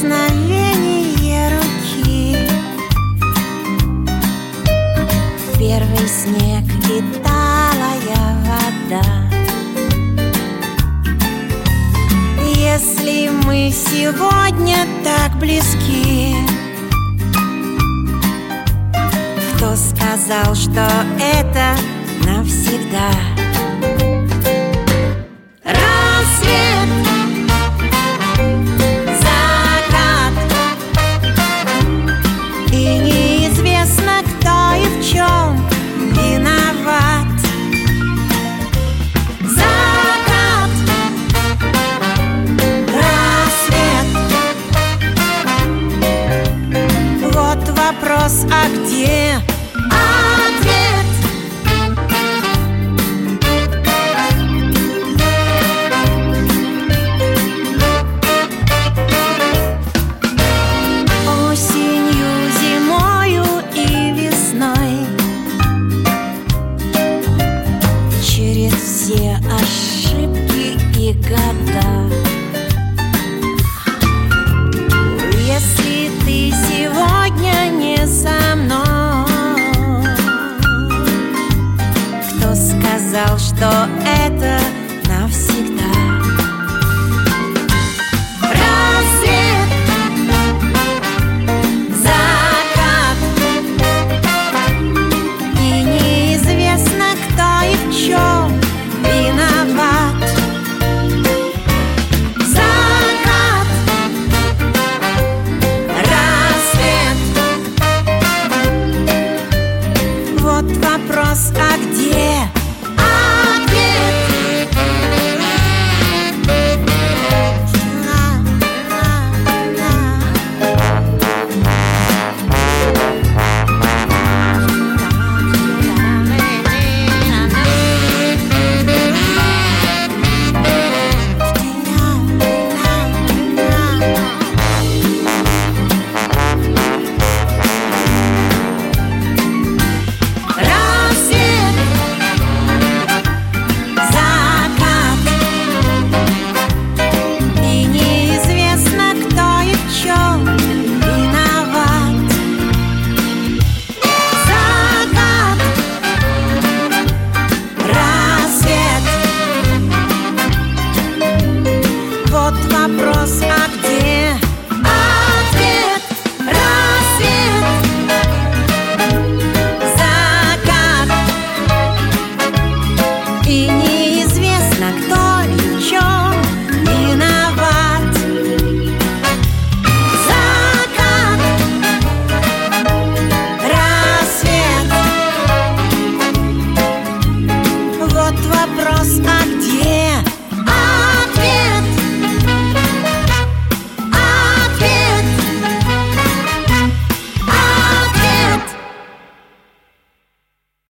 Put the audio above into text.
прикосновение руки, первый снег и талая вода. Если мы сегодня так близки, кто сказал, что это навсегда? Рассвет, закат, и неизвестно, кто и в чем виноват. Закат, рассвет. Вот вопрос, а где ответ? Осенью, зимою и весной, через все ошибки и года. Если ты сегодня не со мной, кто сказал, что это навсегда? Рассвет, закат, и неизвестно, кто и в чем виноват. Закат, рассвет. Вот вопрос, а где ответ? Рассвет, закат, и неизвестно, кто и в чем виноват. Закат, рассвет. Вот вопрос,